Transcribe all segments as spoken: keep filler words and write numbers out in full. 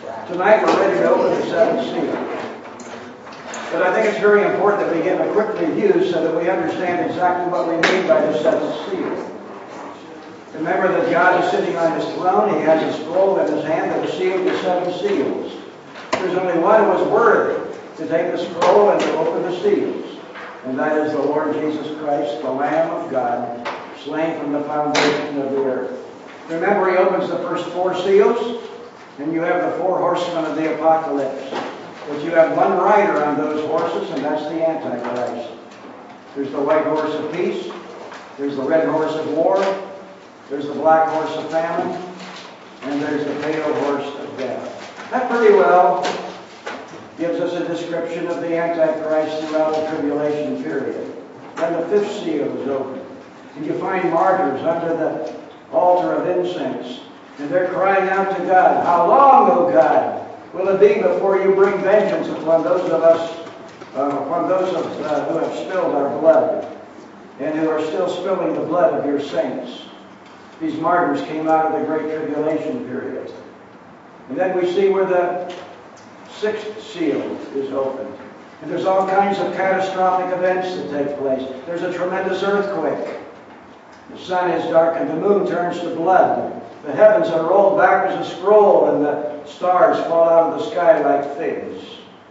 Tonight we're ready to open the seventh seal. But I think it's very important that we give a quick review so that we understand exactly what we mean by the seventh seal. Remember that God is sitting on his throne. He has a scroll in his hand that is sealed with seven seals. There's only one who is worthy to take the scroll and to open the seals. And that is the Lord Jesus Christ, the Lamb of God, slain from the foundation of the earth. Remember, he opens the first four seals, and you have the four horsemen of the apocalypse. But you have one rider on those horses, and that's the Antichrist. There's the white horse of peace. There's the red horse of war. There's the black horse of famine. And there's the pale horse of death. That pretty well gives us a description of the Antichrist throughout the tribulation period. Then the fifth seal is opened. And you find martyrs under the altar of incense. And they're crying out to God, "How long, O God, will it be before you bring vengeance upon those of us, uh, upon those of, uh, who have spilled our blood, and who are still spilling the blood of your saints?" These martyrs came out of the great tribulation period. And then we see where the sixth seal is opened. And there's all kinds of catastrophic events that take place. There's a tremendous earthquake. The sun is darkened, the moon turns to blood. The heavens are rolled back as a scroll, and the stars fall out of the sky like figs.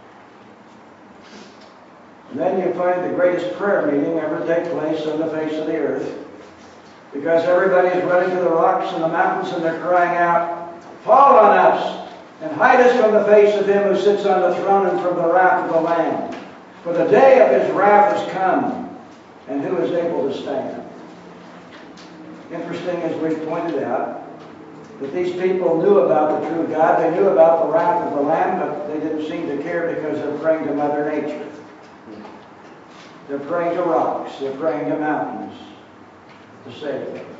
And then you find the greatest prayer meeting ever take place on the face of the earth, because everybody is running to the rocks and the mountains, and they're crying out, "Fall on us, and hide us from the face of him who sits on the throne and from the wrath of the Lamb. For the day of his wrath has come, and who is able to stand?" Interesting, as we've pointed out, that these people knew about the true God. They knew about the wrath of the Lamb, but they didn't seem to care because they're praying to Mother Nature. They're praying to rocks. They're praying to mountains to save them.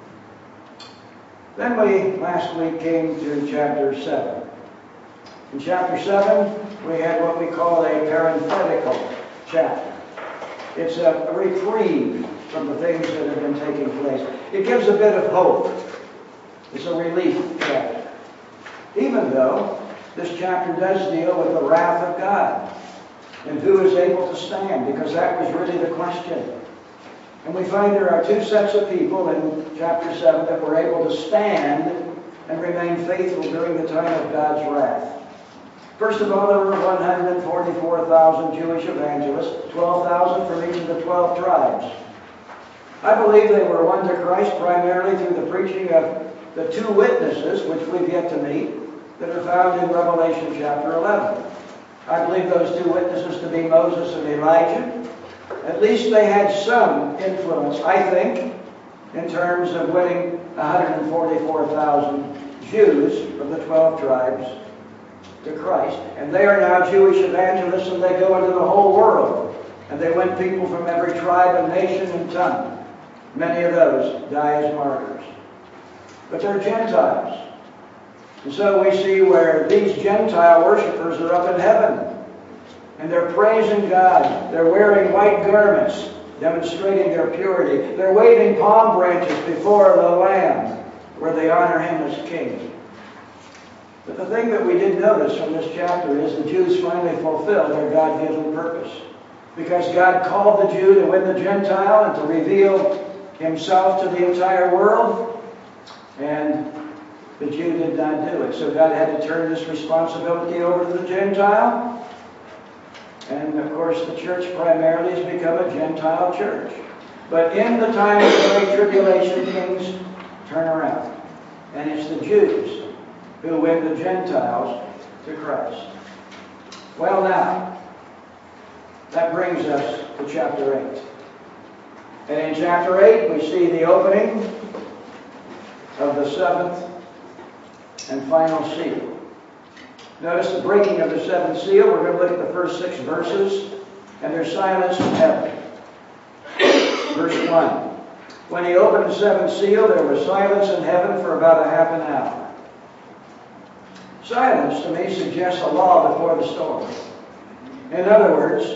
Then we, last week, came to chapter seven. In chapter seven, we had what we call a parenthetical chapter. It's a reprieve from the things that have been taking place. It gives a bit of hope. It's a relief chapter. Even though this chapter does deal with the wrath of God and who is able to stand, because that was really the question. And we find there are two sets of people in chapter seven that were able to stand and remain faithful during the time of God's wrath. First of all, there were one hundred forty-four thousand Jewish evangelists, twelve thousand from each of the twelve tribes. I believe they were won to Christ primarily through the preaching of the two witnesses, which we've yet to meet, that are found in Revelation chapter eleven. I believe those two witnesses to be Moses and Elijah. At least they had some influence, I think, in terms of winning one hundred forty-four thousand Jews from the twelve tribes to Christ. And they are now Jewish evangelists, and they go into the whole world. And they win people from every tribe and nation and tongue. Many of those die as martyrs. But they're Gentiles. And so we see where these Gentile worshipers are up in heaven. And they're praising God. They're wearing white garments, demonstrating their purity. They're waving palm branches before the Lamb, where they honor him as king. But the thing that we did notice from this chapter is the Jews finally fulfilled their God-given purpose. Because God called the Jew to win the Gentile and to reveal himself to the entire world. And the Jew did not do it. So God had to turn this responsibility over to the Gentile. And of course the church primarily has become a Gentile church. But in the time of the Great Tribulation, things turn around. And it's the Jews who win the Gentiles to Christ. Well now, that brings us to chapter eight. And in chapter eight we see the opening of the seventh and final seal. Notice the breaking of the seventh seal. We're going to look at the first six verses, and there's silence in heaven. Verse one. When he opened the seventh seal, there was silence in heaven for about a half an hour. Silence, to me, suggests a law before the storm. In other words,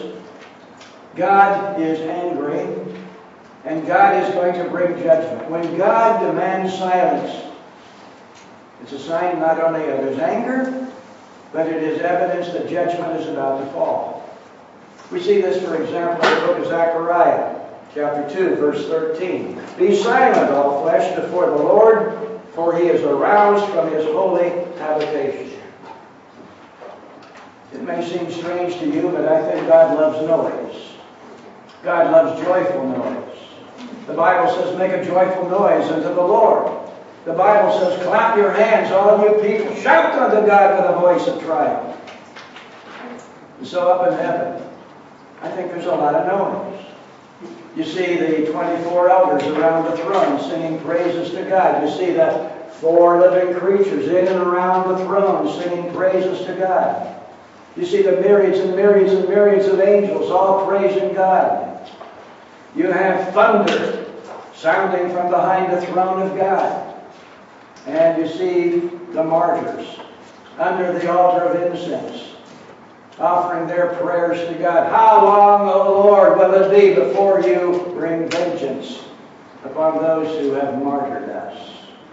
God is angry, and God is going to bring judgment. When God demands silence, it's a sign not only of his anger, but it is evidence that judgment is about to fall. We see this, for example, in the book of Zechariah, chapter two, verse thirteen. Be silent, all flesh, before the Lord, for he is aroused from his holy habitation. It may seem strange to you, but I think God loves noise. God loves joyful noise. The Bible says, make a joyful noise unto the Lord. The Bible says, clap your hands, all you people. Shout unto God with a voice of triumph. And so up in heaven, I think there's a lot of noise. You see the twenty-four elders around the throne singing praises to God. You see the four living creatures in and around the throne singing praises to God. You see the myriads and myriads and myriads of angels all praising God. You have thunder sounding from behind the throne of God. And you see the martyrs under the altar of incense offering their prayers to God. How long, O Lord, will it be before you bring vengeance upon those who have martyred us?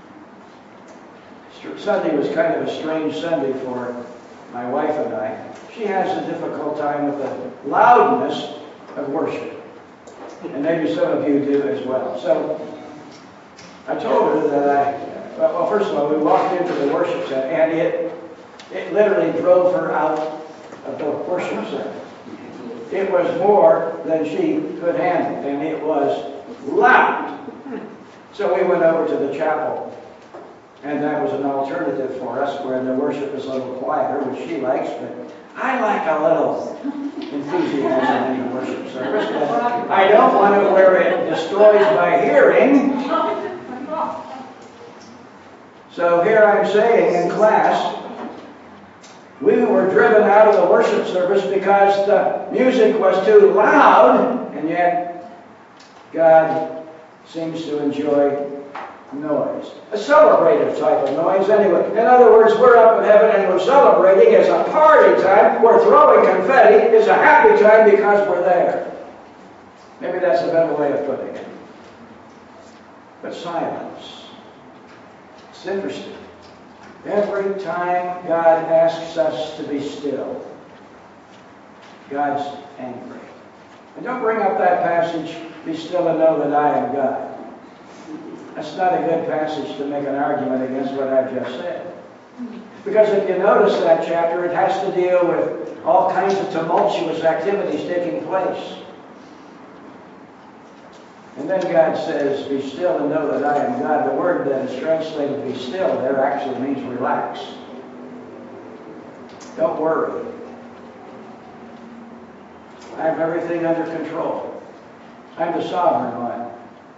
Sunday was kind of a strange Sunday for my wife and I. She has a difficult time with the loudness of worship. And maybe some of you do as well. So I told her that I, well, first of all, we walked into the worship center, and it, it literally drove her out of the worship center. It was more than she could handle, and it was loud. So we went over to the chapel, and that was an alternative for us, where the worship is a little quieter, which she likes, but I like a little enthusiasm in the worship service. But I don't want it where it destroys my hearing. So here I'm saying in class, we were driven out of the worship service because the music was too loud, and yet God seems to enjoy noise. A celebrative type of noise anyway. In other words, we're up in heaven and we're celebrating. It's a party time. We're throwing confetti. It's a happy time because we're there. Maybe that's a better way of putting it. But silence. It's interesting. Every time God asks us to be still, God's angry. And don't bring up that passage, be still and know that I am God. That's not a good passage to make an argument against what I've just said. Because if you notice that chapter, it has to deal with all kinds of tumultuous activities taking place. And then God says, be still and know that I am God. The word that is translated be still there actually means relax. Don't worry. I have everything under control. I'm the sovereign one.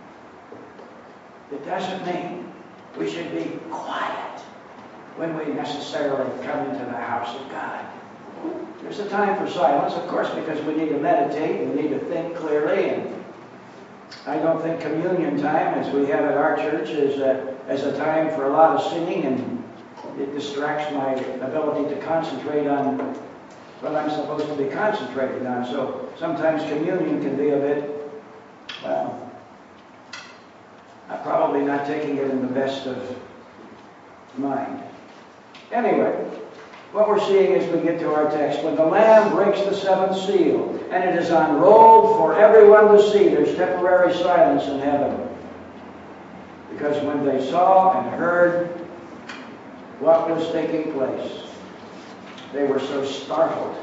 It doesn't mean we should be quiet when we necessarily come into the house of God. There's a time for silence, of course, because we need to meditate, we need to think clearly, and I don't think communion time, as we have at our church, is a, is a time for a lot of singing, and it distracts my ability to concentrate on what I'm supposed to be concentrating on. So sometimes communion can be a bit, well, I'm probably not taking it in the best of mind. Anyway, what we're seeing as we get to our text, when the Lamb breaks the seventh seal, and it is unrolled for everyone to see, there's temporary silence in heaven. Because when they saw and heard what was taking place, they were so startled,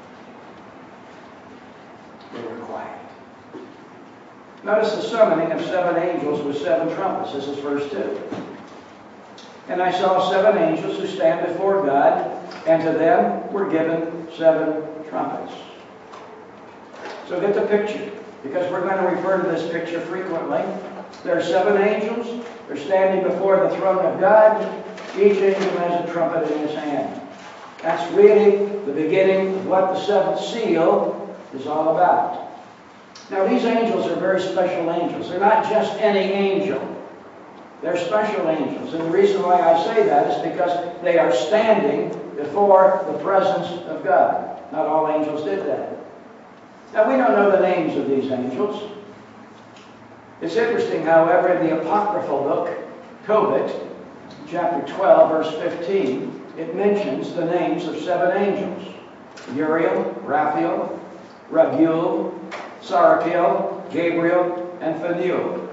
they were quiet. Notice the summoning of seven angels with seven trumpets. This is verse two. And I saw seven angels who stand before God, and to them were given seven trumpets. So get the picture, because we're going to refer to this picture frequently. There are seven angels. They're standing before the throne of God. Each angel has a trumpet in his hand. That's really the beginning of what the seventh seal is all about. Now, these angels are very special angels. They're not just any angel. They're special angels. And the reason why I say that is because they are standing before the presence of God. Not all angels did that. Now, we don't know the names of these angels. It's interesting, however, in the apocryphal book, Tobit, chapter twelve, verse fifteen, it mentions the names of seven angels: Uriel, Raphael, Raguel, Sarakiel, Gabriel, and Phanuel.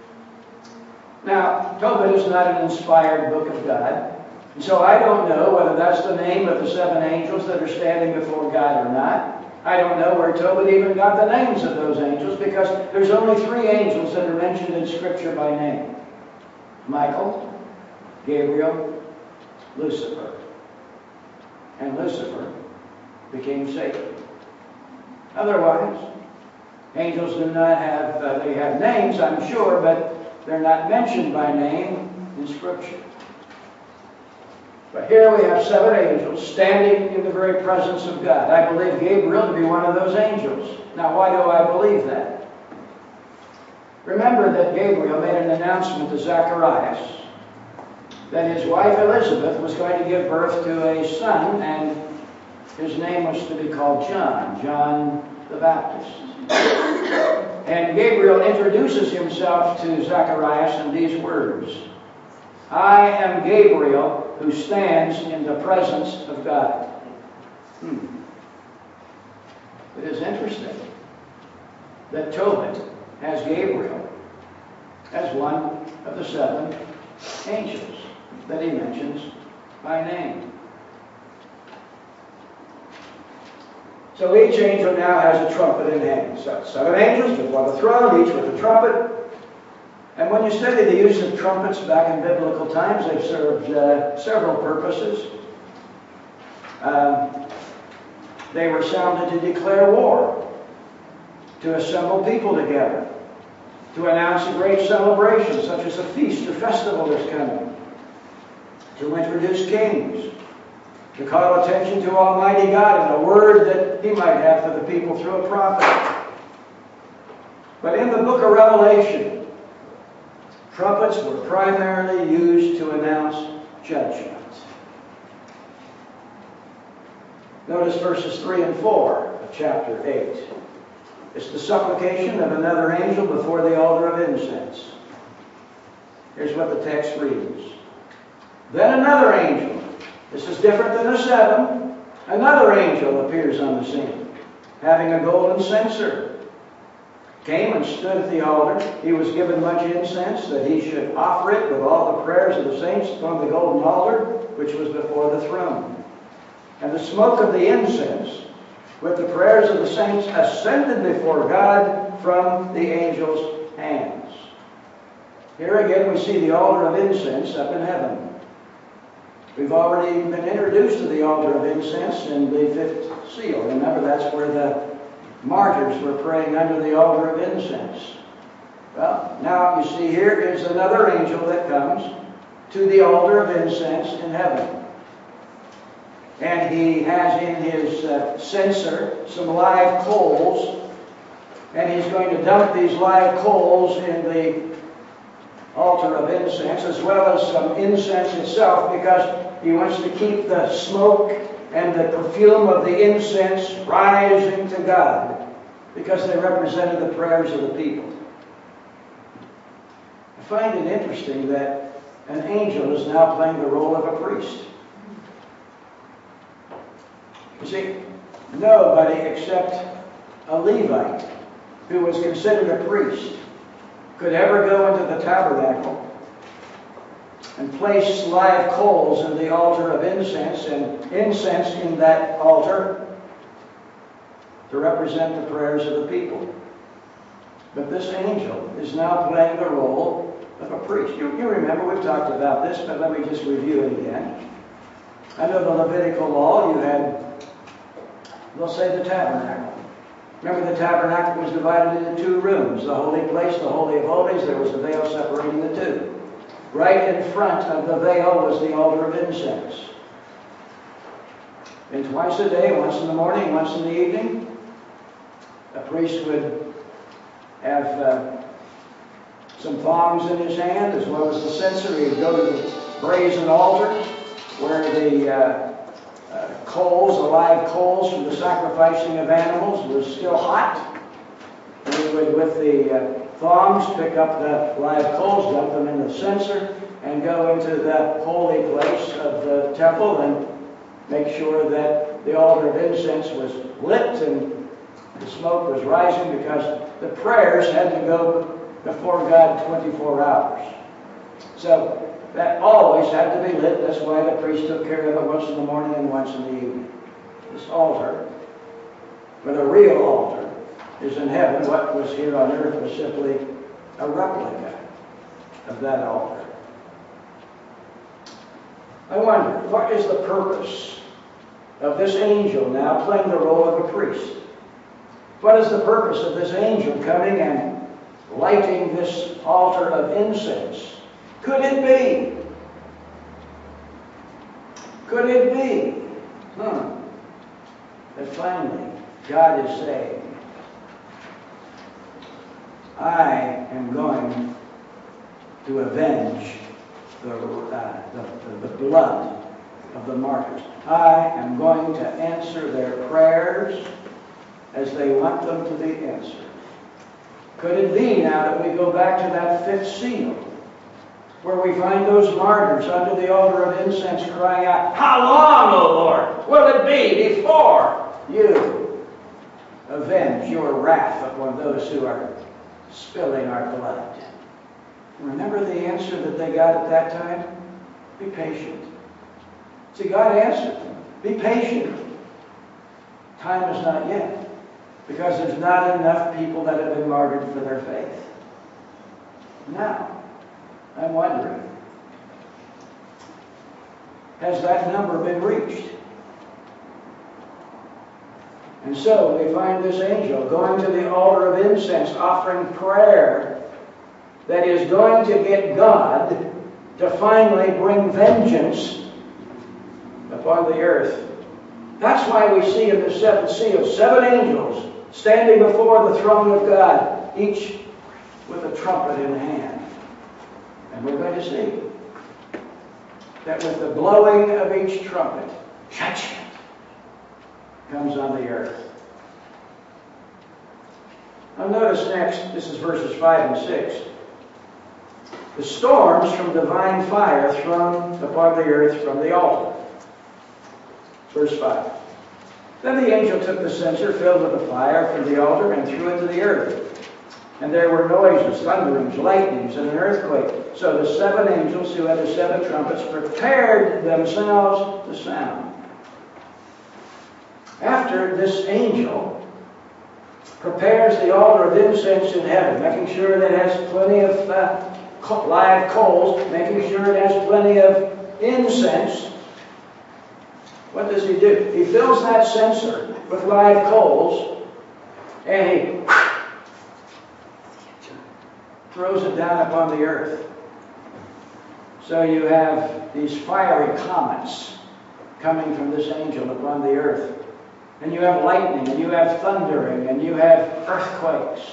Now, Tobit is not an inspired book of God, and so I don't know whether that's the name of the seven angels that are standing before God or not. I don't know where Tobit even got the names of those angels, because there's only three angels that are mentioned in Scripture by name: Michael, Gabriel, Lucifer. And Lucifer became Satan. Otherwise, angels do not have, uh, they have names, I'm sure, but they're not mentioned by name in Scripture. But here we have seven angels standing in the very presence of God. I believe Gabriel to be one of those angels. Now, why do I believe that? Remember that Gabriel made an announcement to Zacharias that his wife Elizabeth was going to give birth to a son, and his name was to be called John, John the Baptist. And Gabriel introduces himself to Zacharias in these words: I am Gabriel, who stands in the presence of God. Hmm. It is interesting that Tobit has Gabriel as one of the seven angels that he mentions by name. So each angel now has a trumpet in hand. So seven angels before the throne, each with a trumpet. And when you study the use of trumpets back in biblical times, they've served uh, several purposes. Um, they were sounded to declare war, to assemble people together, to announce a great celebration, such as a feast or festival that's coming, to introduce kings, to call attention to Almighty God and a word that He might have for the people through a prophet. But in the book of Revelation, trumpets were primarily used to announce judgment. Notice verses three and four of chapter eight. It's the supplication of another angel before the altar of incense. Here's what the text reads. Then another angel, this is different than the seven, another angel appears on the scene, having a golden censer. Came and stood at the altar. He was given much incense, that he should offer it with all the prayers of the saints upon the golden altar, which was before the throne. And the smoke of the incense, with the prayers of the saints, ascended before God from the angel's hands. Here again we see the altar of incense up in heaven. We've already been introduced to the altar of incense in the fifth seal. Remember, that's where the martyrs were praying under the altar of incense. Well, now you see here is another angel that comes to the altar of incense in heaven. And he has in his uh, censer some live coals, and he's going to dump these live coals in the altar of incense, as well as some incense itself, because he wants to keep the smoke and the perfume of the incense rising to God, because they represented the prayers of the people. I find it interesting that an angel is now playing the role of a priest. You see, nobody except a Levite, who was considered a priest, could ever go into the tabernacle and place live coals in the altar of incense and incense in that altar to represent the prayers of the people. But this angel is now playing the role of a priest. You, you remember, we've talked about this, but let me just review it again. Under the Levitical law, you had, we'll say, the tabernacle. Remember, the tabernacle was divided into two rooms, the holy place, the holy of holies. There was a veil separating the two. Right in front of the veil was the altar of incense. And twice a day, once in the morning, once in the evening, a priest would have uh, some thongs in his hand, as well as the censer. He would go to the brazen altar, where the uh, uh, coals, the live coals from the sacrificing of animals, was still hot. And he would, with the uh, thongs, pick up the live coals, dump them in the censer, and go into the holy place of the temple and make sure that the altar of incense was lit and the smoke was rising, because the prayers had to go before God twenty-four hours. So that always had to be lit. That's why the priest took care of it once in the morning and once in the evening. This altar, but a real altar, is in heaven. What was here on earth was simply a replica of that altar. I wonder, what is the purpose of this angel now playing the role of a priest? What is the purpose of this angel coming and lighting this altar of incense? Could it be? Could it be? Hmm. That finally, God is saying, I am going to avenge the, uh, the, the blood of the martyrs. I am going to answer their prayers as they want them to be answered. Could it be now that we go back to that fifth seal, where we find those martyrs under the altar of incense crying out, how long, O Lord, will it be before you avenge your wrath upon those who are spilling our blood? Remember the answer that they got at that time? Be patient. See, God answered them. Be patient. Time is not yet, because there's not enough people that have been martyred for their faith. Now, I'm wondering, has that number been reached? And so we find this angel going to the altar of incense, offering prayer that is going to get God to finally bring vengeance upon the earth. That's why we see in the seventh seal seven angels standing before the throne of God, each with a trumpet in hand. And we're going to see that with the blowing of each trumpet, judgment comes on the earth. Now notice next, this is verses five and six. The storms from divine fire thrown upon the earth from the altar. Verse five. Then the angel took the censer filled with the fire from the altar and threw it to the earth. And there were noises, thunderings, lightnings, and an earthquake. So the seven angels who had the seven trumpets prepared themselves to sound. After this angel prepares the altar of incense in heaven, making sure that it has plenty of uh, live coals, making sure it has plenty of incense, what does he do? He fills that censer with live coals, and he throws it down upon the earth. So you have these fiery comets coming from this angel upon the earth. And you have lightning, and you have thundering, and you have earthquakes.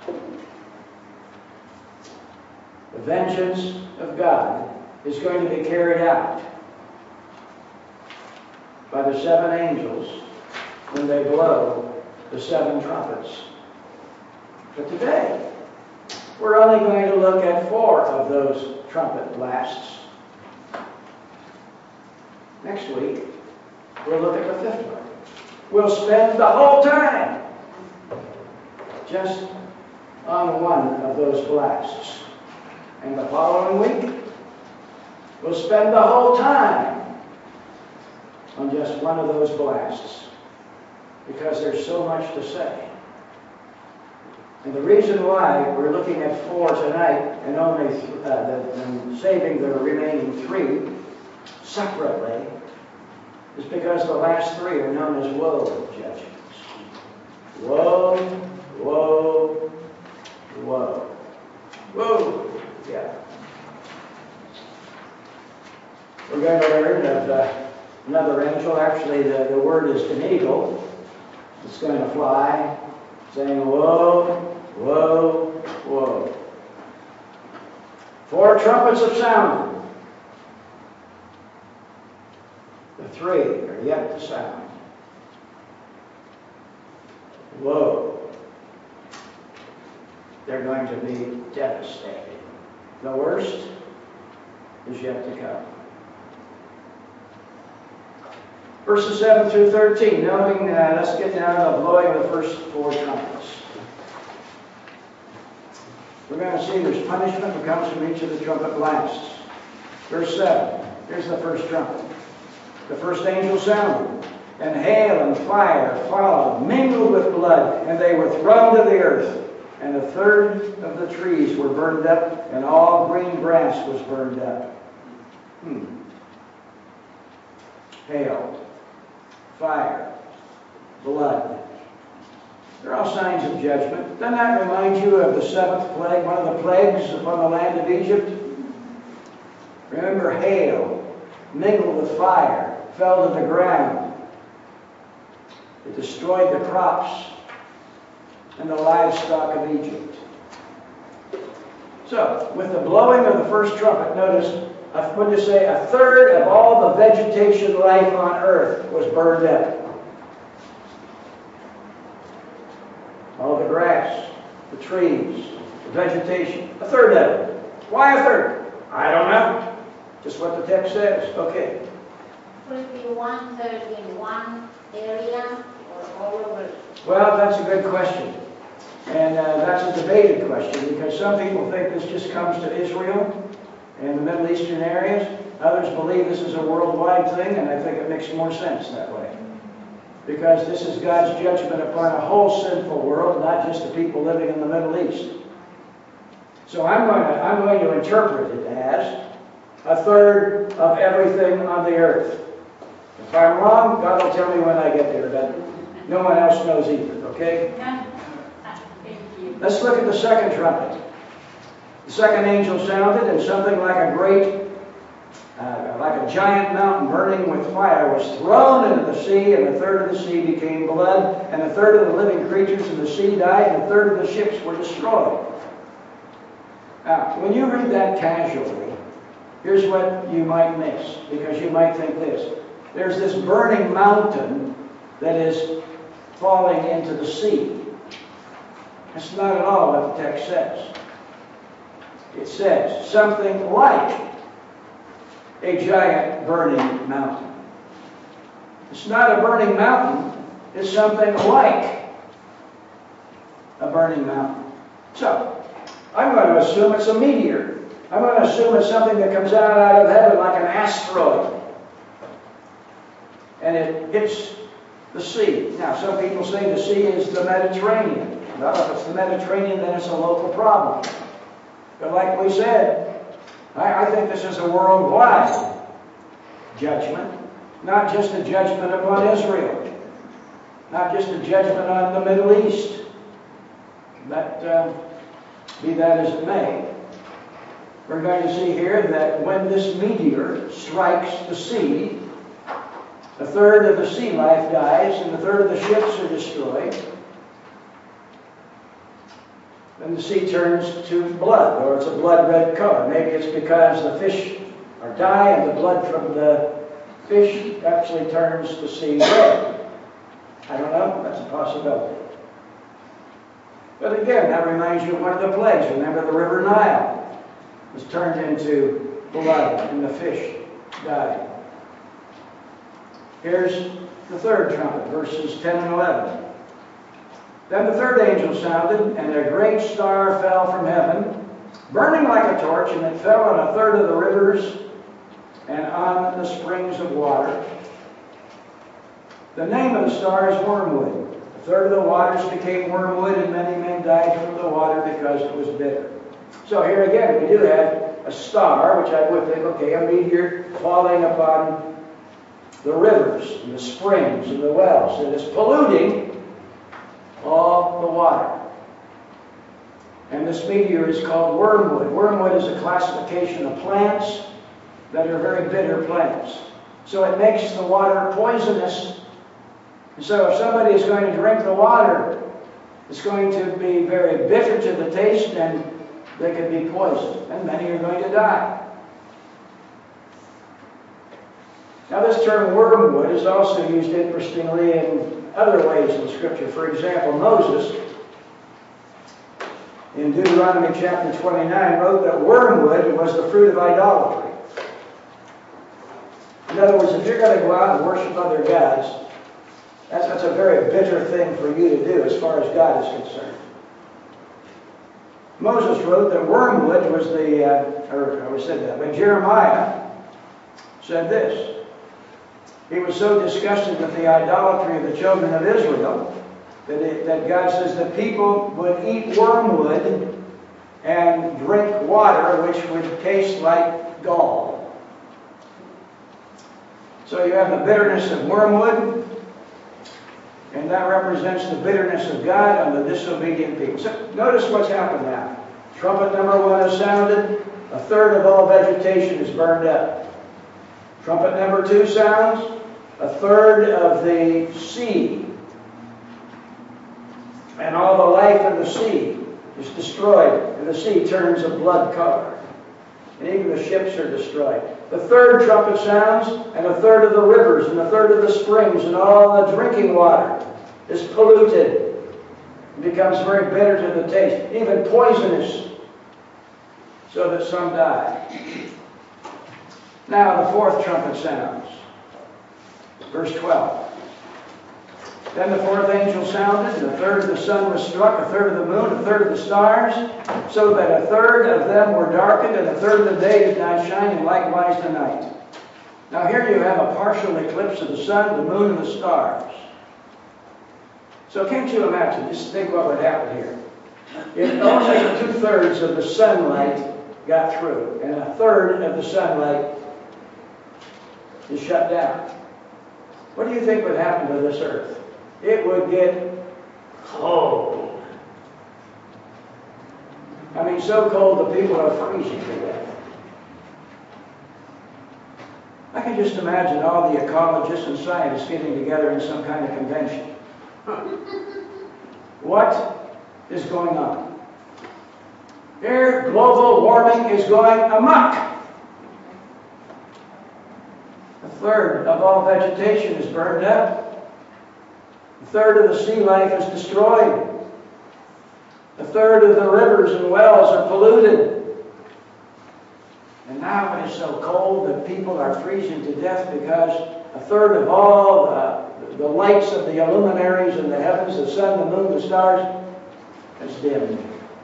The vengeance of God is going to be carried out by the seven angels when they blow the seven trumpets. But today, we're only going to look at four of those trumpet blasts. Next week, we'll look at the fifth one. We'll spend the whole time just on one of those blasts. And the following week, we'll spend the whole time on just one of those blasts, because there's so much to say. And the reason why we're looking at four tonight and only th uh, the, and saving the remaining three separately is because the last three are known as woe judgments. Woe, woe, woe. Woe. Yeah. We're going to learn of uh, another angel. Actually, the, the word is an eagle. It's going to fly, saying, woe, woe, woe. Four trumpets have sounded. The three are yet to sound. Woe. They're going to be devastating. The worst is yet to come. Verses seven through thirteen, noting, uh, let's get down to the blowing of the first four trumpets. We're going to see there's punishment that comes from each of the trumpet blasts. Verse seven, here's the first trumpet. The first angel sounded, and hail and fire followed, mingled with blood, and they were thrown to the earth. And a third of the trees were burned up, and all green grass was burned up. Hmm. Hail, fire, blood. They're all signs of judgment. Doesn't that remind you of the seventh plague, one of the plagues upon the land of Egypt? Remember, hail, mingled with fire, fell to the ground. It destroyed the crops and the livestock of Egypt. So, with the blowing of the first trumpet, notice, what did you say? A third of all the vegetation life on earth was burned up. All the grass, the trees, the vegetation, a third of it. Why a third? I don't know. Just what the text says. Okay. Will it be one third in one area or all over? Well, that's a good question. And uh, that's a debated question, because some people think this just comes to Israel and the Middle Eastern areas. Others believe this is a worldwide thing, and I think it makes more sense that way. Because this is God's judgment upon a whole sinful world, not just the people living in the Middle East. So I'm going to, I'm going to interpret it as a third of everything on the earth. If I'm wrong, God will tell me when I get there, but no one else knows either, okay? Let's look at the second trumpet. The second angel sounded, and something like a great, uh, like a giant mountain burning with fire was thrown into the sea, and a third of the sea became blood, and a third of the living creatures in the sea died, and a third of the ships were destroyed. Now, when you read that casually, here's what you might miss, because you might think this. There's this burning mountain that is falling into the sea. That's not at all what the text says. It says something like a giant burning mountain. It's not a burning mountain. It's something like a burning mountain. So, I'm going to assume it's a meteor. I'm going to assume it's something that comes out, out of heaven like an asteroid. And it hits the sea. Now, some people say the sea is the Mediterranean. Well, if it's the Mediterranean, then it's a local problem. But like we said, I, I think this is a worldwide judgment, not just a judgment upon Israel, not just a judgment on the Middle East. But uh, be that as it may, we're going to see here that when this meteor strikes the sea, a third of the sea life dies, and a third of the ships are destroyed. Then the sea turns to blood, or it's a blood-red color. Maybe it's because the fish are die, and the blood from the fish actually turns the sea red. I don't know. That's a possibility. But again, that reminds you of one of the plagues. Remember the river Nile was turned into blood, and the fish died. Here's the third trumpet, verses ten and eleven. Then the third angel sounded, and a great star fell from heaven, burning like a torch, and it fell on a third of the rivers and on the springs of water. The name of the star is wormwood. A third of the waters became wormwood, and many men died from the water because it was bitter. So here again, we do have a star, which I would think, okay, a meteor falling upon the rivers and the springs and the wells that is polluting all the water. And this meteor is called wormwood. Wormwood is a classification of plants that are very bitter plants. So it makes the water poisonous. And so if somebody is going to drink the water, it's going to be very bitter to the taste, and they could be poisoned, and many are going to die. Now, this term wormwood is also used interestingly in other ways in Scripture. For example, Moses, in Deuteronomy chapter twenty-nine, wrote that wormwood was the fruit of idolatry. In other words, if you're going to go out and worship other gods, that's, that's a very bitter thing for you to do as far as God is concerned. Moses wrote that wormwood was the, uh, or I said that, but Jeremiah said this. He was so disgusted with the idolatry of the children of Israel that, it, that God says that people would eat wormwood and drink water which would taste like gall. So you have the bitterness of wormwood, and that represents the bitterness of God on the disobedient people. So notice what's happened now. Trumpet number one has sounded. A third of all vegetation is burned up. Trumpet number two sounds. A third of the sea and all the life in the sea is destroyed, and the sea turns a blood color. And even the ships are destroyed. The third trumpet sounds, and a third of the rivers, and a third of the springs, and all the drinking water is polluted. It becomes very bitter to the taste, even poisonous, so that some die. Now the fourth trumpet sounds. Verse twelve. Then the fourth angel sounded, and a third of the sun was struck, a third of the moon, a third of the stars, so that a third of them were darkened, and a third of the day did not shine, and likewise the night. Now here you have a partial eclipse of the sun, the moon, and the stars. So can't you imagine, just think what would happen here. If only two-thirds of the sunlight got through, and a third of the sunlight is shut down. What do you think would happen to this earth? It would get cold. I mean, so cold the people are freezing to death. I can just imagine all the ecologists and scientists getting together in some kind of convention. What is going on? Here, global warming is going amok. A third of all vegetation is burned up. A third of the sea life is destroyed. A third of the rivers and wells are polluted. And now it is so cold that people are freezing to death because a third of all the, the lights of the luminaries in the heavens, the sun, the moon, the stars, is dimmed.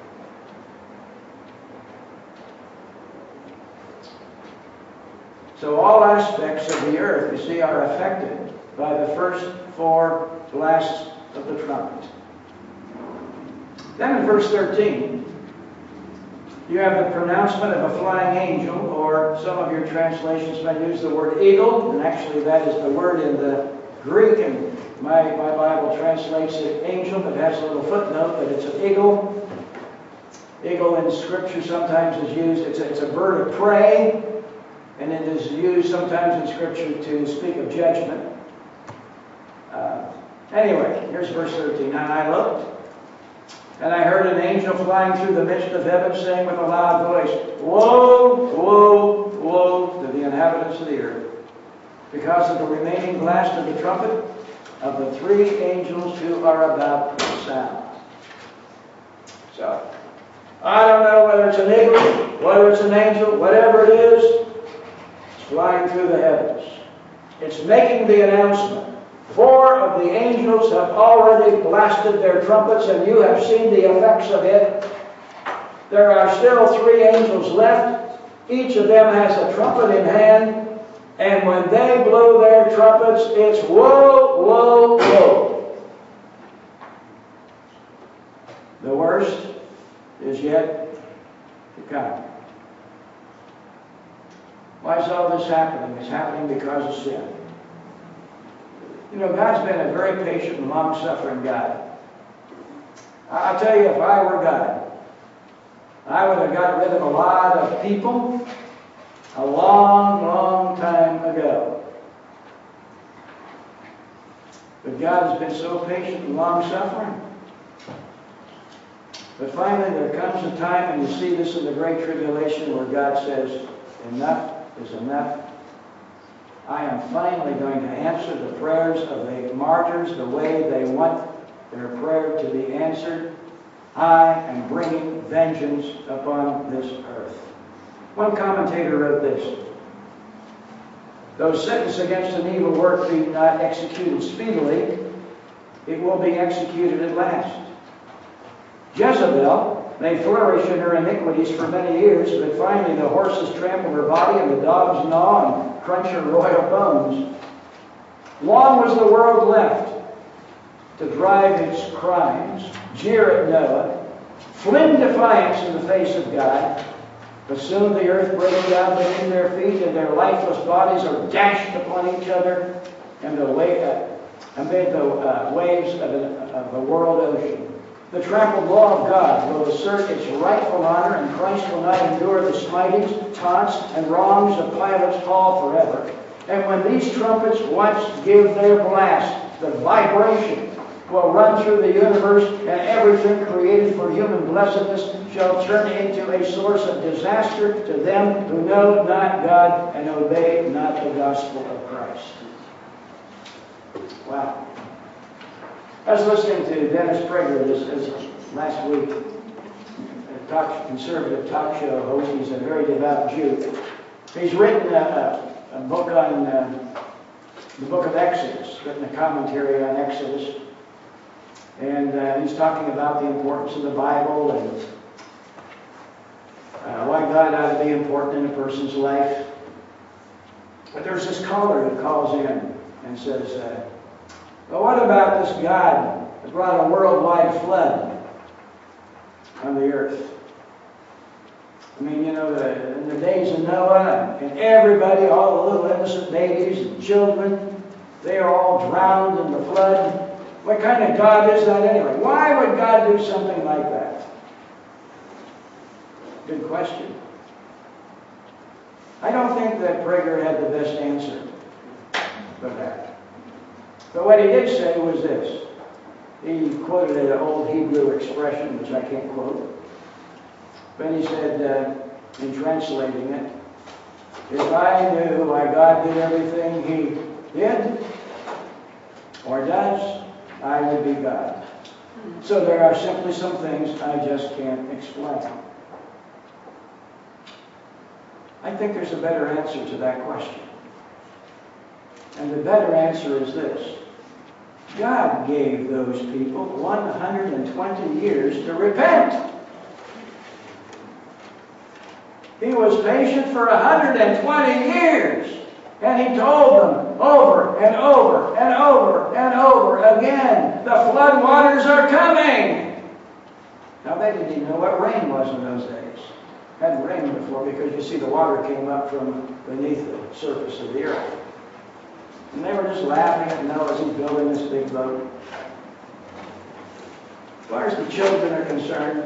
So all aspects of the earth, you see, are affected by the first four blasts of the trumpet. Then in verse thirteen, you have the pronouncement of a flying angel, or some of your translations may use the word eagle, and actually that is the word in the Greek, and my, my Bible translates it angel, but has a little footnote that it's an eagle. Eagle in Scripture sometimes is used, it's a, it's a bird of prey, and it is used sometimes in Scripture to speak of judgment. Uh, anyway, here's verse thirteen. And I looked, and I heard an angel flying through the midst of heaven, saying with a loud voice, Woe, woe, woe to the inhabitants of the earth, because of the remaining blast of the trumpet of the three angels who are about to sound. So, I don't know whether it's an eagle, whether it's an angel, whatever it is, it's flying through the heavens. It's making the announcement. Four of the angels have already blasted their trumpets, and you have seen the effects of it. There are still three angels left. Each of them has a trumpet in hand, and when they blow their trumpets, it's woe, woe, woe. The worst is yet to come. Why is all this happening? It's happening because of sin. You know, God's been a very patient and long-suffering God. I'll tell you, if I were God, I would have got rid of a lot of people a long, long time ago. But God has been so patient and long-suffering. But finally, there comes a time, and you see this in the Great Tribulation, where God says, enough is enough. I am finally going to answer the prayers of the martyrs the way they want their prayer to be answered. I am bringing vengeance upon this earth. One commentator wrote this. Though sentence against an evil work be not executed speedily, it will be executed at last. Jezebel may flourish in her iniquities for many years, but finally the horses trample her body and the dogs gnaw and crunch her royal bones. Long was the world left to drive its crimes, jeer at Noah, fling defiance in the face of God, but soon the earth breaks down beneath their feet and their lifeless bodies are dashed upon each other and the way, uh, amid the uh, waves of, an, of the world ocean. The trampled law of God will assert its rightful honor, and Christ will not endure the smitings, taunts, and wrongs of Pilate's hall forever. And when these trumpets once give their blast, the vibration will run through the universe, and everything created for human blessedness shall turn into a source of disaster to them who know not God and obey not the gospel of Christ. Wow. I was listening to Dennis Prager this, this last week, a talk, conservative talk show host. He's a very devout Jew. He's written a, a, a book on uh, the book of Exodus, written a commentary on Exodus. And uh, he's talking about the importance of the Bible and uh, why God ought to be important in a person's life. But there's this caller who calls in and says, uh, well, what about this God that brought a worldwide flood on the earth? I mean, you know, the, in the days of Noah, and, and everybody, all the little innocent babies and children, they are all drowned in the flood. What kind of God is that anyway? Why would God do something like that? Good question. I don't think that Prager had the best answer for that. But what he did say was this. He quoted an old Hebrew expression, which I can't quote. But he said, uh, in translating it, if I knew why God did everything he did or does, I would be God. So there are simply some things I just can't explain. I think there's a better answer to that question. And the better answer is this. God gave those people one hundred twenty years to repent. He was patient for one hundred twenty years. And he told them over and over and over and over again, the flood waters are coming. Now they didn't even know what rain was in those days. Hadn't rained before because you see the water came up from beneath the surface of the earth. And they were just laughing at Noah as he's building this big boat. As far as the children are concerned,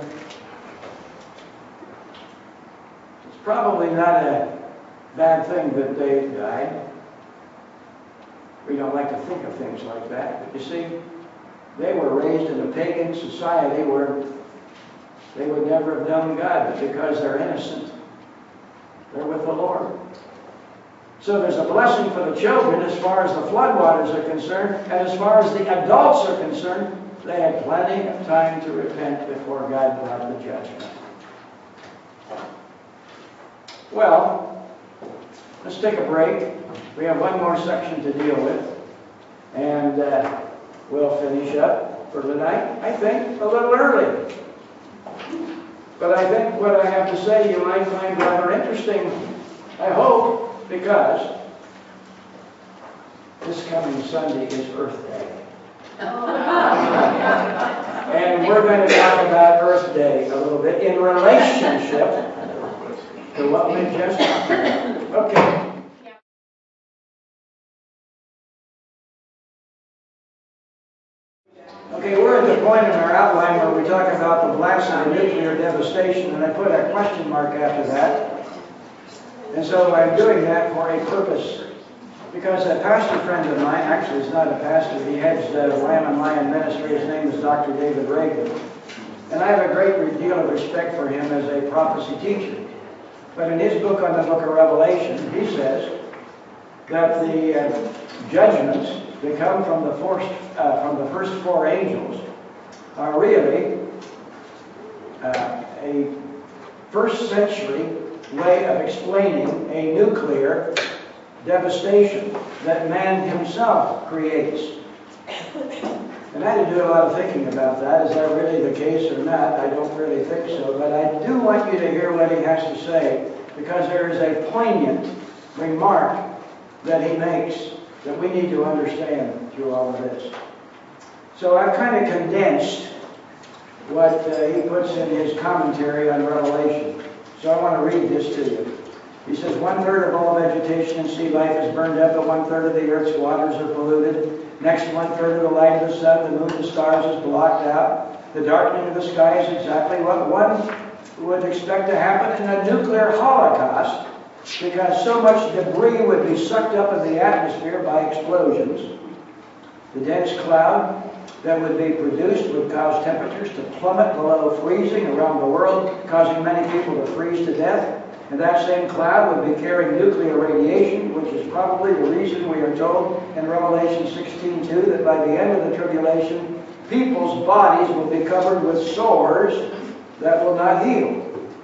it's probably not a bad thing that they died. We don't like to think of things like that. But you see, they were raised in a pagan society where they would never have known God, but because they're innocent, they're with the Lord. So there's a blessing for the children as far as the floodwaters are concerned, and as far as the adults are concerned, they had plenty of time to repent before God brought the judgment. Well, let's take a break. We have one more section to deal with, and uh, we'll finish up for tonight, I think, a little early. But I think what I have to say you might find rather interesting, I hope, because this coming Sunday is Earth Day. And we're going to talk about Earth Day a little bit in relationship to what we just talked about. Okay. Okay, we're at the point in our outline where we talk about the blast of the nuclear devastation, and I put a question mark after that. And so I'm doing that for a purpose. Because a pastor friend of mine, actually he's not a pastor, he heads the Lamb and Lion Ministry, his name is Doctor David Reagan. And I have a great deal of respect for him as a prophecy teacher. But in his book on the book of Revelation, he says that the uh, judgments that come from the, first, uh, from the first four angels are really uh, a first century way of explaining a nuclear devastation that man himself creates. And I had to do a lot of thinking about that. Is that really the case or not? I don't really think so. But I do want you to hear what he has to say, because there is a poignant remark that he makes that we need to understand through all of this. So I've kind of condensed what uh, he puts in his commentary on Revelation. So I want to read this to you. He says, one-third of all vegetation and sea life is burned up, and one-third of the earth's waters are polluted. Next, one-third of the light of the sun, the moon, the stars is blocked out. The darkening of the sky is exactly what one would expect to happen in a nuclear holocaust, because so much debris would be sucked up in the atmosphere by explosions. The dense cloud that would be produced would cause temperatures to plummet below freezing around the world, causing many people to freeze to death. And that same cloud would be carrying nuclear radiation, which is probably the reason we are told in Revelation sixteen two that by the end of the tribulation, people's bodies will be covered with sores that will not heal.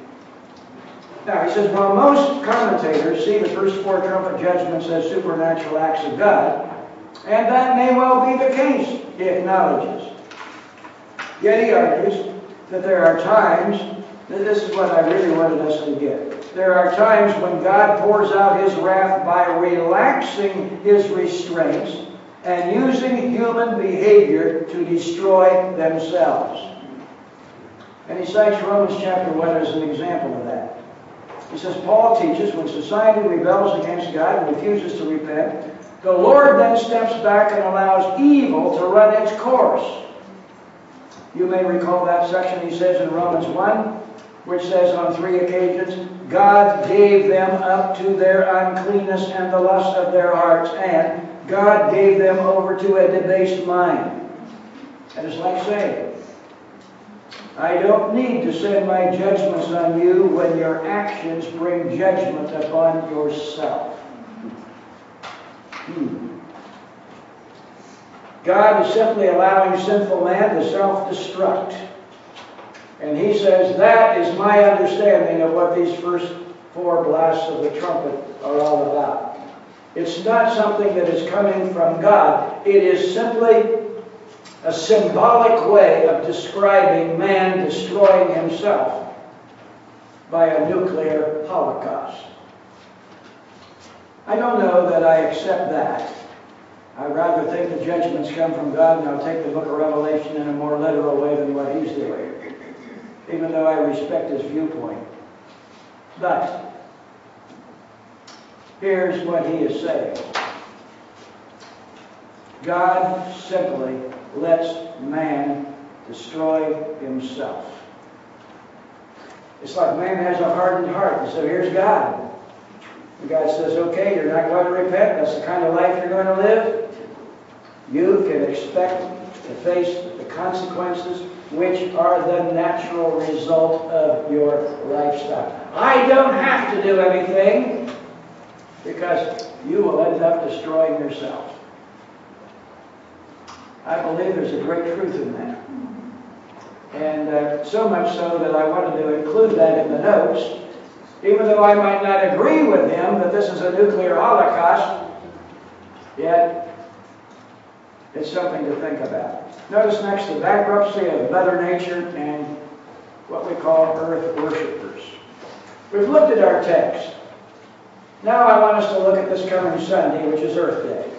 Now, he says, while most commentators see the first four trumpet judgments as supernatural acts of God, and that may well be the case, he acknowledges. Yet he argues that there are times, that this is what I really wanted us to get. There are times when God pours out his wrath by relaxing his restraints and using human behavior to destroy themselves. And he cites Romans chapter one as an example of that. He says, Paul teaches when society rebels against God and refuses to repent, the Lord then steps back and allows evil to run its course. You may recall that section he says in Romans one, which says on three occasions, God gave them up to their uncleanness and the lust of their hearts, and God gave them over to a debased mind. That is like saying, I don't need to send my judgments on you when your actions bring judgment upon yourself. Hmm. God is simply allowing sinful man to self-destruct. And he says, that is my understanding of what these first four blasts of the trumpet are all about. It's not something that is coming from God. It is simply a symbolic way of describing man destroying himself by a nuclear holocaust. I don't know that I accept that. I rather think the judgments come from God, and I'll take the book of Revelation in a more literal way than what he's doing, even though I respect his viewpoint. But here's what he is saying. God simply lets man destroy himself. It's like man has a hardened heart, and so here's God. And God says, okay, you're not going to repent. That's the kind of life you're going to live. You can expect to face the consequences, which are the natural result of your lifestyle. I don't have to do anything, because you will end up destroying yourself. I believe there's a great truth in that. And uh, so much so that I wanted to include that in the notes, even though I might not agree with him that this is a nuclear holocaust, yet it's something to think about. Notice next the bankruptcy of Mother Nature and what we call earth worshipers. We've looked at our text. Now I want us to look at this coming Sunday, which is Earth Day.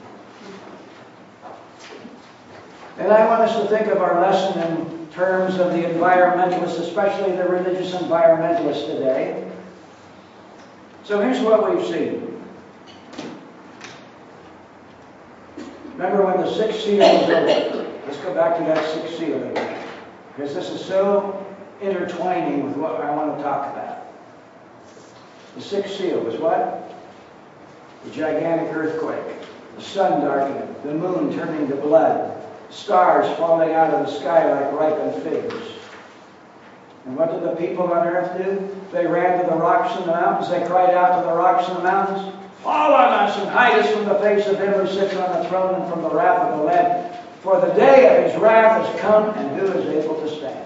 And I want us to think of our lesson in terms of the environmentalists, especially the religious environmentalists today. So here's what we've seen. Remember when the sixth seal was opened? Let's go back to that sixth seal again, because this is so intertwining with what I want to talk about. The sixth seal was what? The gigantic earthquake, the sun darkening, the moon turning to blood, stars falling out of the sky like ripened figs. And what did the people on earth do? They ran to the rocks and the mountains. They cried out to the rocks and the mountains, fall on us and hide us from the face of him who sits on the throne and from the wrath of the Lamb. For the day of his wrath has come, and who is able to stand?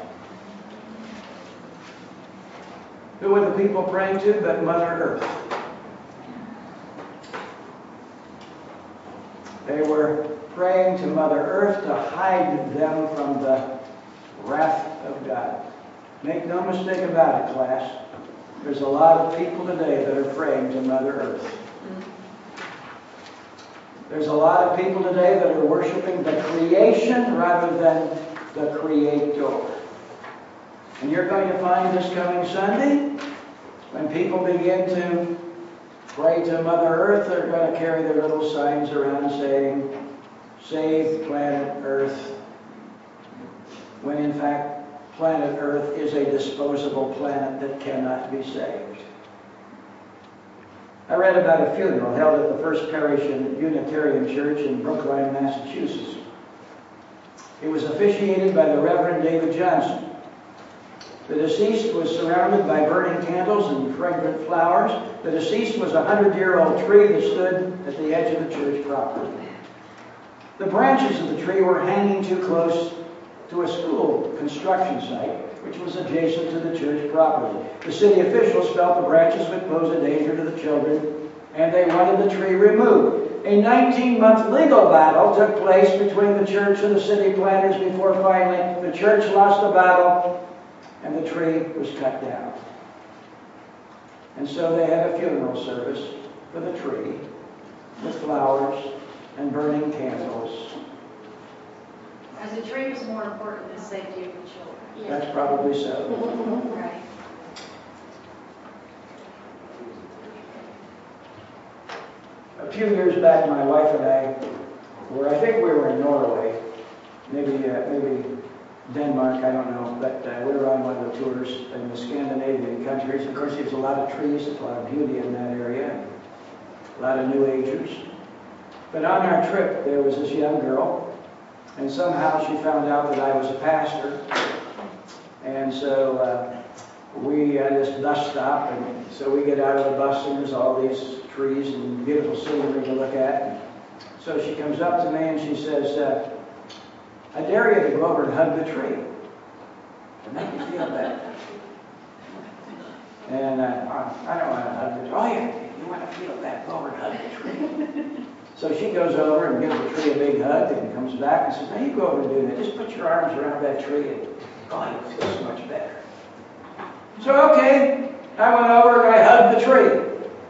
Who were the people praying to but Mother Earth? They were praying to Mother Earth to hide them from the wrath of God. Make no mistake about it, class. There's a lot of people today that are praying to Mother Earth. There's a lot of people today that are worshiping the creation rather than the Creator. And you're going to find this coming Sunday, when people begin to pray to Mother Earth, they're going to carry their little signs around saying, "Save planet Earth," when in fact, planet Earth is a disposable planet that cannot be saved. I read about a funeral held at the First Parish Unitarian Church in Brookline, Massachusetts. It was officiated by the Reverend David Johnson. The deceased was surrounded by burning candles and fragrant flowers. The deceased was a hundred-year-old tree that stood at the edge of the church property. The branches of the tree were hanging too close to a school construction site, which was adjacent to the church property. The city officials felt the branches would pose a danger to the children, and they wanted the tree removed. A nineteen-month legal battle took place between the church and the city planners before finally the church lost the battle and the tree was cut down. And so they had a funeral service for the tree with flowers and burning candles. As the tree was more important than the safety of the children. That's probably so. Right. A few years back, my wife and I were, I think we were in Norway, maybe uh, maybe Denmark, I don't know, but uh, we were on one of the tours in the Scandinavian countries. Of course, there's a lot of trees, there's a lot of beauty in that area, a lot of New Agers. But on our trip, there was this young girl, and somehow she found out that I was a pastor. And so uh, we had this bus stop, and so we get out of the bus, and there's all these trees and beautiful scenery to look at. And so she comes up to me and she says, uh, "I dare you to go over and hug the tree to make you feel better." And uh, I don't want to hug the tree. "Oh, yeah, you want to feel better? Go over and hug the tree." So she goes over and gives the tree a big hug and comes back and says, "Now you go over and do that. Just put your arms around that tree and oh, you'll feel so much better." So, okay, I went over and I hugged the tree.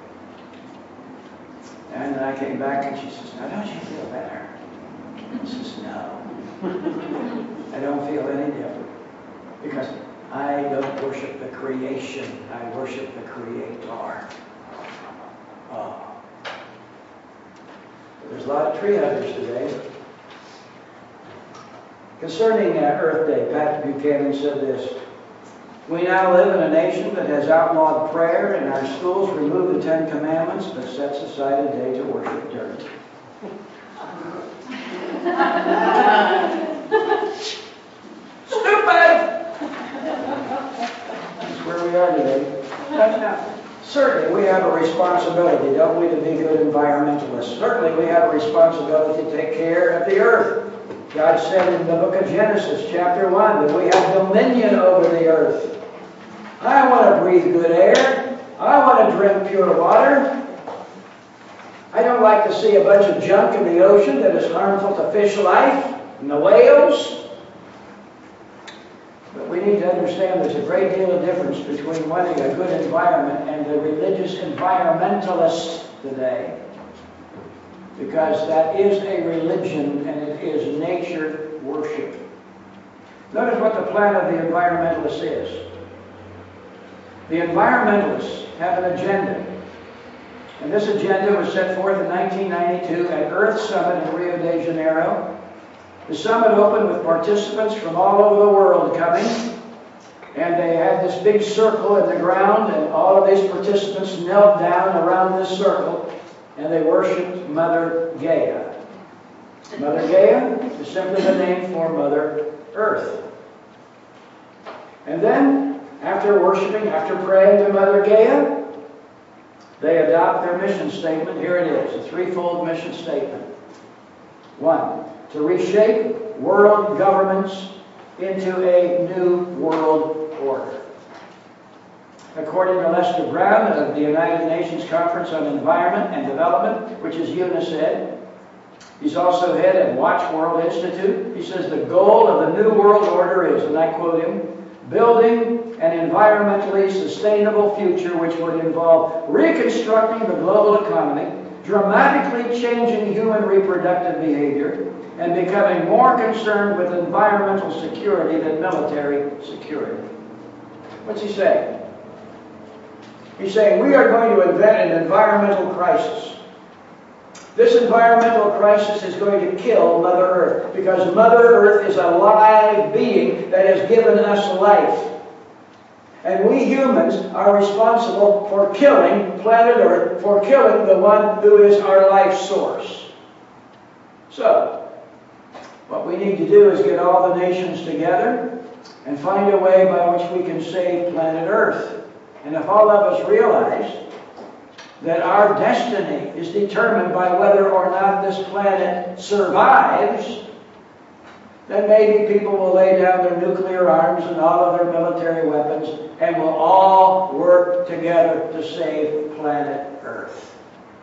And then I came back and she says, "Now don't you feel better?" I says, "No. I don't feel any different. Because I don't worship the creation. I worship the Creator." Oh. There's a lot of tree huggers today. Concerning uh, Earth Day, Pat Buchanan said this: "We now live in a nation that has outlawed prayer, and our schools remove the Ten Commandments, but sets aside a day to worship dirt." Stupid! That's where we are today. Now, certainly we have a responsibility, don't we, to be good environmentalists. Certainly we have a responsibility to take care of the earth. God said in the book of Genesis, chapter one, that we have dominion over the earth. I want to breathe good air. I want to drink pure water. I don't like to see a bunch of junk in the ocean that is harmful to fish life and the whales. But we need to understand there's a great deal of difference between wanting a good environment and the religious environmentalists today. Because that is a religion and it is nature worship. Notice what the plan of the environmentalist is. The environmentalists have an agenda. And this agenda was set forth in nineteen ninety-two at Earth Summit in Rio de Janeiro. The summit opened with participants from all over the world coming. And they had this big circle in the ground, and all of these participants knelt down around this circle, and they worshipped Mother Gaia. Mother Gaia is simply the name for Mother Earth. And then, after worshiping, after praying to Mother Gaia, they adopt their mission statement. Here it is, a threefold mission statement. One, to reshape world governments into a new world order. According to Lester Brown of the United Nations Conference on Environment and Development, which is UNICED, He's also head of Watch World Institute. He says the goal of the New World Order is, and I quote him, building an environmentally sustainable future which would involve reconstructing the global economy, dramatically changing human reproductive behavior, and becoming more concerned with environmental security than military security. What's he saying? He's saying we are going to invent an environmental crisis. This environmental crisis is going to kill Mother Earth, because Mother Earth is a live being that has given us life. And we humans are responsible for killing planet Earth, for killing the one who is our life source. So, what we need to do is get all the nations together and find a way by which we can save planet Earth. And if all of us realize that our destiny is determined by whether or not this planet survives, then maybe people will lay down their nuclear arms and all of their military weapons, and we'll all work together to save planet Earth.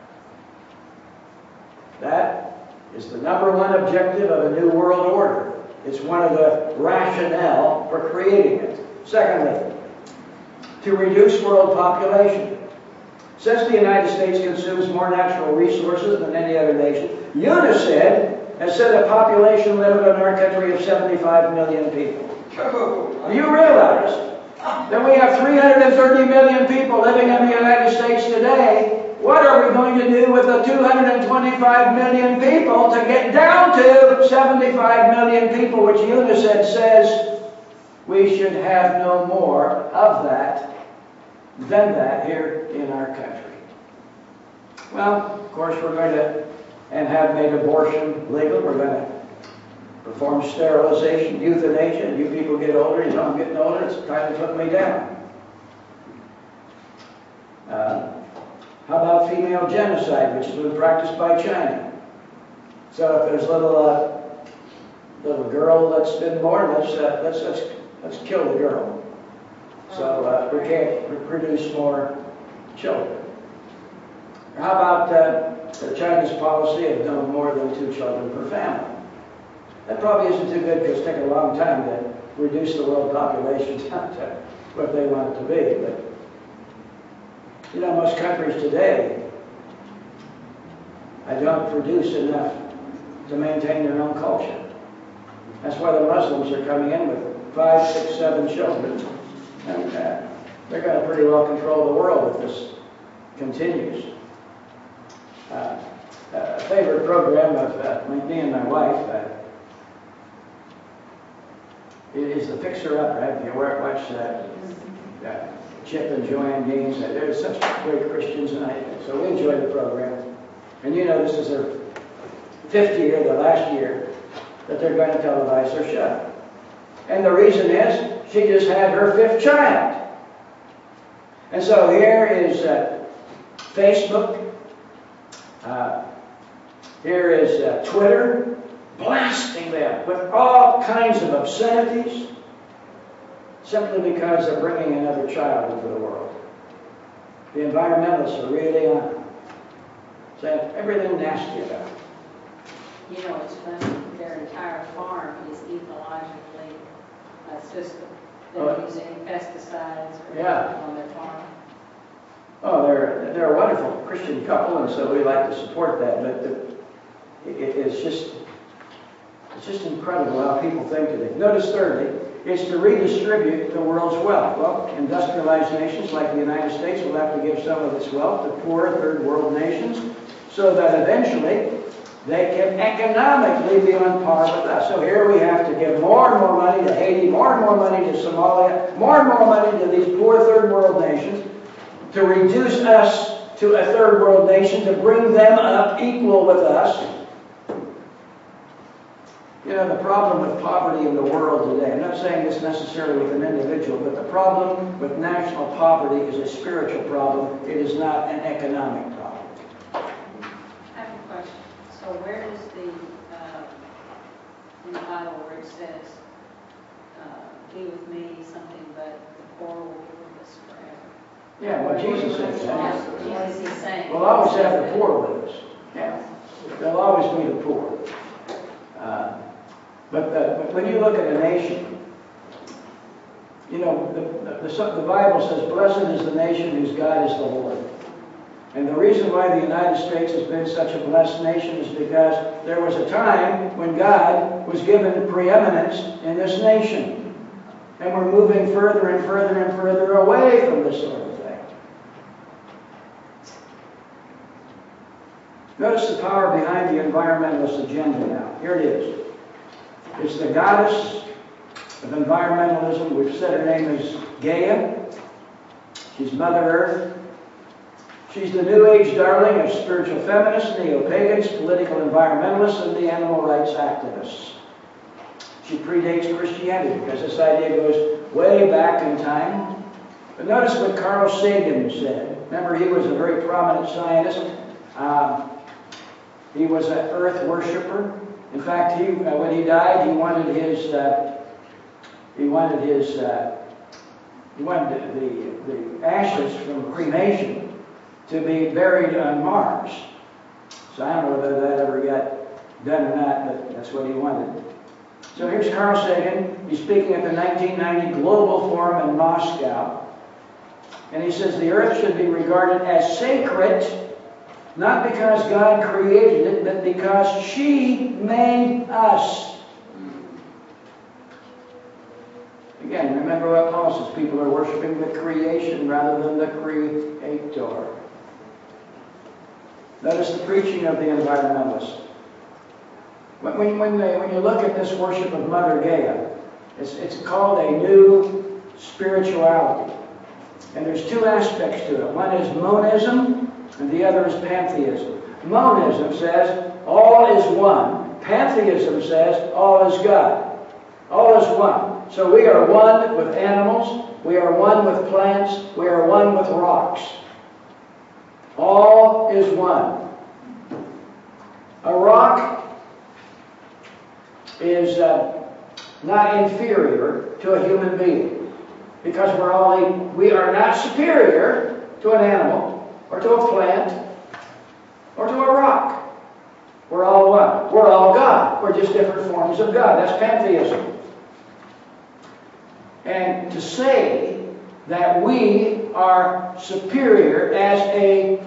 That is the number one objective of a new world order. It's one of the rationale for creating it. Secondly, to reduce world population. Since the United States consumes more natural resources than any other nation, UNICEF has set a population limit in our country of seventy-five million people. Do you realize that we have three hundred thirty million people living in the United States today? What are we going to do with the two hundred twenty-five million people to get down to seventy-five million people, which UNICEF says we should have no more of that than that here in our country? Well, of course, we're going to, and have made abortion legal. We're going to perform sterilization, euthanasia, and you people get older. You know, I'm getting older. It's time to put me down. Uh, how about female genocide, which has been practiced by China? So if there's a little uh, little girl that's been born, let's uh, let's let's let's kill the girl. So uh, we can't produce more children. How about uh, the Chinese policy of no more than two children per family? That probably isn't too good because it takes a long time to reduce the world population down to what they want it to be. But you know, most countries today, I don't produce enough to maintain their own culture. That's why the Muslims are coming in with five, six, seven children. And uh, they're going to pretty well control the world if this continues. Uh, a favorite program of uh, me and my wife uh, is the Fixer Upper. Have you watched uh, uh, Chip and Joanne Gaines? Uh, they're such great Christians, and I, so we enjoy the program. And you know, this is their fifth year, the last year, that they're going to televise their show. And the reason is, she just had her fifth child. And so here is uh, Facebook. Uh, here is uh, Twitter, blasting them with all kinds of obscenities, simply because they're bringing another child into the world. The environmentalists are really on it, saying everything nasty about it. You know, it's funny, their entire farm is ecologically a system. They're Oh. using pesticides or Yeah. on their farm. Oh, they're, they're a wonderful Christian couple, and so we like to support that. But the, it, it's just it's just incredible how people think today. Notice thirdly, it's to redistribute the world's wealth. Well, industrialized nations like the United States will have to give some of its wealth to poorer third world nations so that eventually they can economically be on par with us. So here we have to give more and more money to Haiti, more and more money to Somalia, more and more money to these poor third world nations to reduce us to a third world nation, to bring them up equal with us. You know, the problem with poverty in the world today, I'm not saying this necessarily with an individual, but the problem with national poverty is a spiritual problem. It is not an economic problem. I have a question. So where does the, uh, in the Bible where it says, uh, be with me, something but the poor will be with us forever? Yeah, what Jesus said. What is he saying? We'll always have the poor with us. Yeah. There'll always be the poor. Uh, but, uh, but when you look at a nation, you know, the, the, the, the Bible says, blessed is the nation whose God is the Lord. And the reason why the United States has been such a blessed nation is because there was a time when God was given preeminence in this nation. And we're moving further and further and further away from this sort of thing. Notice the power behind the environmentalist agenda now. Here it is. It's the goddess of environmentalism. We've said her name is Gaia. She's Mother Earth. She's the New Age darling of spiritual feminists, neo-pagans, political environmentalists, and the animal rights activists. She predates Christianity because this idea goes way back in time. But notice what Carl Sagan said. Remember, he was a very prominent scientist. Um, he was an earth worshiper. In fact, he, uh, when he died, he wanted his uh, he wanted his uh, he wanted the, the ashes from cremation to be buried on Mars. So I don't know whether that ever got done or not, but that's what he wanted. So here's Carl Sagan. He's speaking at the nineteen ninety Global Forum in Moscow. And he says the earth should be regarded as sacred, not because God created it, but because she made us. Again, remember what Paul says, people are worshiping the creation rather than the creator. Notice the preaching of the environmentalists. When, when, when, they, when you look at this worship of Mother Gaia, it's, it's called a new spirituality. And there's two aspects to it. One is monism, and the other is pantheism. Monism says all is one. Pantheism says all is God. All is one. So we are one with animals, we are one with plants, we are one with rocks. All is one. A rock is uh, not inferior to a human being, because we're all, we are not superior to an animal, or to a plant, or to a rock. We're all one. We're all God. We're just different forms of God. That's pantheism. And to say that we are superior as a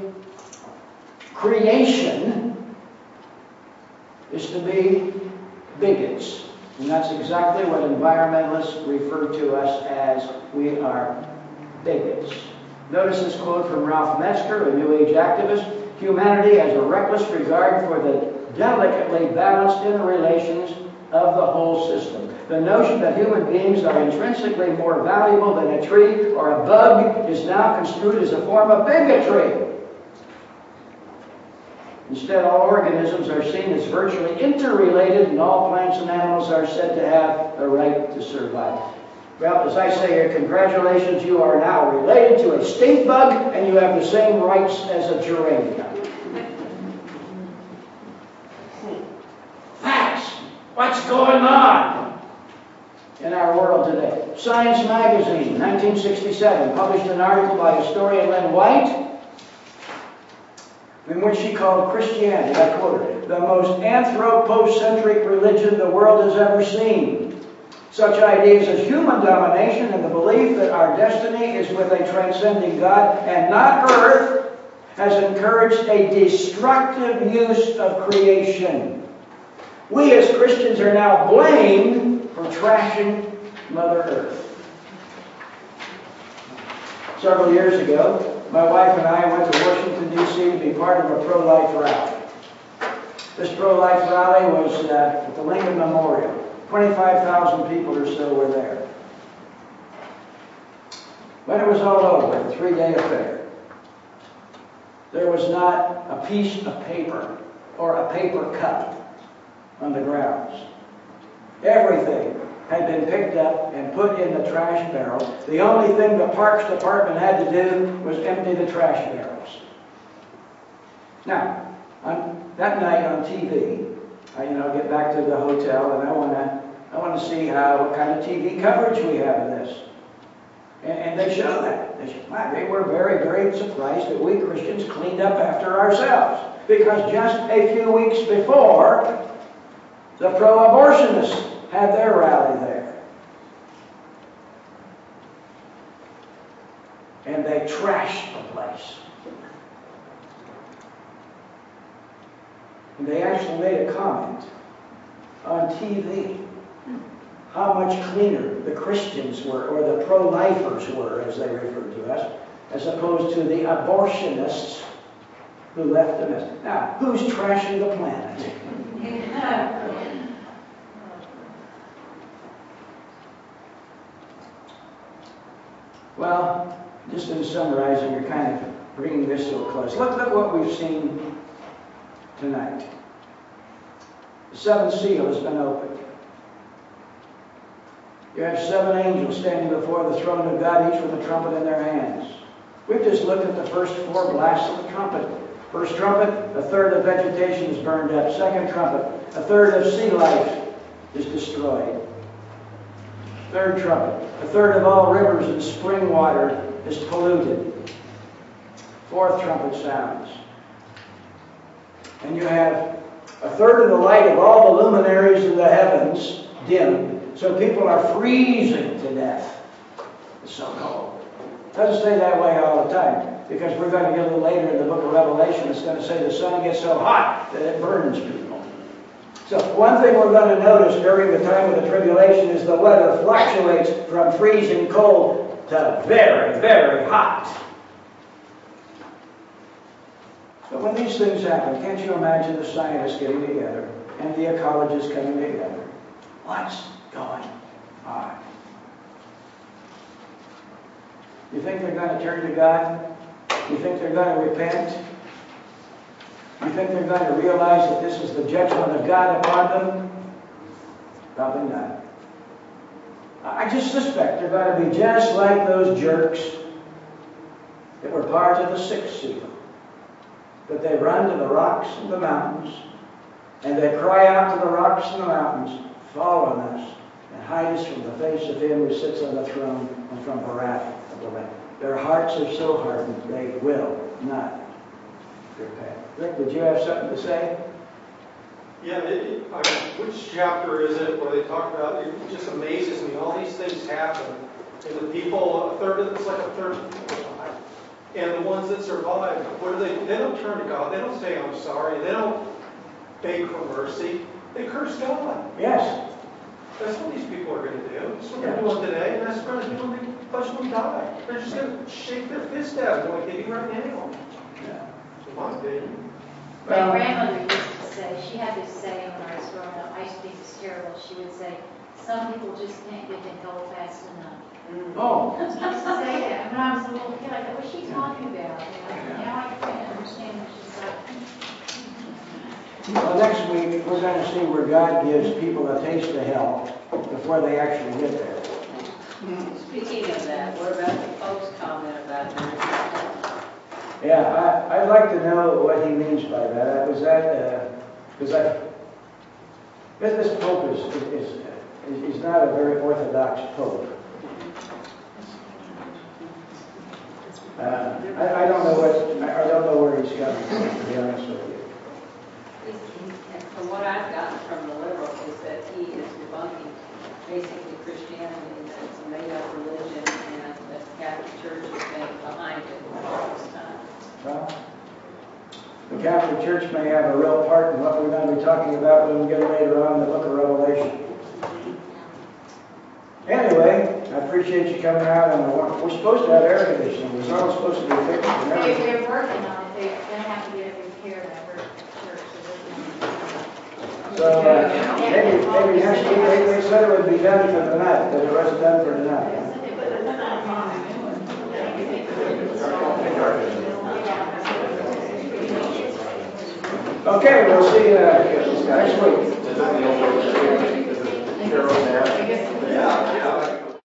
creation is to be bigots. And that's exactly what environmentalists refer to us as. We are bigots. Notice this quote from Ralph Metzger, a New Age activist. Humanity has a reckless regard for the delicately balanced interrelations of the whole system. The notion that human beings are intrinsically more valuable than a tree or a bug is now construed as a form of bigotry. Instead, all organisms are seen as virtually interrelated, and all plants and animals are said to have the right to survive. Well, as I say here, congratulations, you are now related to a stink bug, and you have the same rights as a geranium. Facts. What's going on in our world today? Science Magazine, nineteen sixty-seven, published an article by historian Lynn White in which she called Christianity, I quote her, the most anthropocentric religion the world has ever seen. Such ideas as human domination and the belief that our destiny is with a transcending God and not earth has encouraged a destructive use of creation. We as Christians are now blamed for trashing Mother Earth. Several years ago, my wife and I went to Washington, D C to be part of a pro-life rally. This pro-life rally was uh, at the Lincoln Memorial. twenty-five thousand people or so were there. When it was all over, the three-day affair, there was not a piece of paper or a paper cup on the grounds. Everything had been picked up and put in the trash barrel. The only thing the Parks Department had to do was empty the trash barrels. Now, on that night on T V, I, you know, get back to the hotel, and I want to I want to see how what kind of T V coverage we have of this. And, and they show that. They, show, wow, they were very, very surprised that we Christians cleaned up after ourselves. Because just a few weeks before, the pro-abortionists had their rally there. And they trashed the place. And they actually made a comment on T V how much cleaner the Christians were, or the pro-lifers were, as they referred to us, as opposed to the abortionists who left the mess. Now, who's trashing the planet? Well, just in summarizing, you're kind of bringing this to a close. Look, look what we've seen tonight. The seventh seal has been opened. You have seven angels standing before the throne of God, each with a trumpet in their hands. We've just looked at the first four blasts of the trumpet. First trumpet, a third of vegetation is burned up. Second trumpet, a third of sea life is destroyed. Third trumpet, a third of all rivers and spring water is polluted. Fourth trumpet sounds. And you have a third of the light of all the luminaries in the heavens dimmed. So people are freezing to death. It's so cold. It doesn't stay that way all the time, because we're going to get a little later in the book of Revelation, it's going to say the sun gets so hot that it burns people. So one thing we're going to notice during the time of the tribulation is the weather fluctuates from freezing cold to very, very hot. But when these things happen, can't you imagine the scientists getting together and the ecologists coming together? What's going on? You think they're going to turn to God? You think they're going to repent? You think they're going to realize that this is the judgment of God upon them? Probably not. I just suspect they're going to be just like those jerks that were part of the sixth seal. That they run to the rocks and the mountains, and they cry out to the rocks and the mountains, fall on us, and hide us from the face of him who sits on the throne and from the wrath of the Lamb. Their hearts are so hardened, they will not repent. Rick, did you have something to say? Yeah, it, it, I mean, which chapter is it where they talk about, it just amazes me, all these things happen, and the people, a third of, it's like a third of the people die. And the ones that survive, what do they, they don't turn to God, they don't say, I'm sorry, they don't beg for mercy, they curse God. Yes. That's what these people are going to do. That's what Yes. they're doing today, and that's what they're going to do when they bunch of them die. They're just going to shake their fist at them like they do right now. Yeah. In my opinion. My Well, grandmother used to say, she had this saying when I was growing up, I used to think it's terrible. She would say, some people just can't get to hell fast enough. oh, She used to say that. When I was a little kid, I thought, what's she talking about? You know, now I can understand what she's saying. well, next week we're going to see where God gives people a taste of hell before they actually get there. Speaking of that, what about the Pope's comment about that? Yeah, I, I'd like to know what he means by that. I was at, because I, this, this Pope is, is, is, is not a very orthodox Pope. Uh, I, I don't know what, I don't know where he's coming from, to be honest with you. From what I've gotten from the liberals is that he is debunking basically Christianity, that it's a made-up religion, and that the Catholic Church has been behind it all this time. Well, the Catholic Church may have a real part in what we're going to be talking about when we get later on in the book of Revelation. Anyway, I appreciate you coming out on the one. We're supposed to have air conditioning. It's all supposed to be fixed and They, everything. they're working on it. They're going to have to get it repaired over at the church. So uh, maybe, maybe next week, they, they said it would be done for tonight, but it wasn't done for tonight. Okay, we'll see you uh, next week. Yeah, yeah.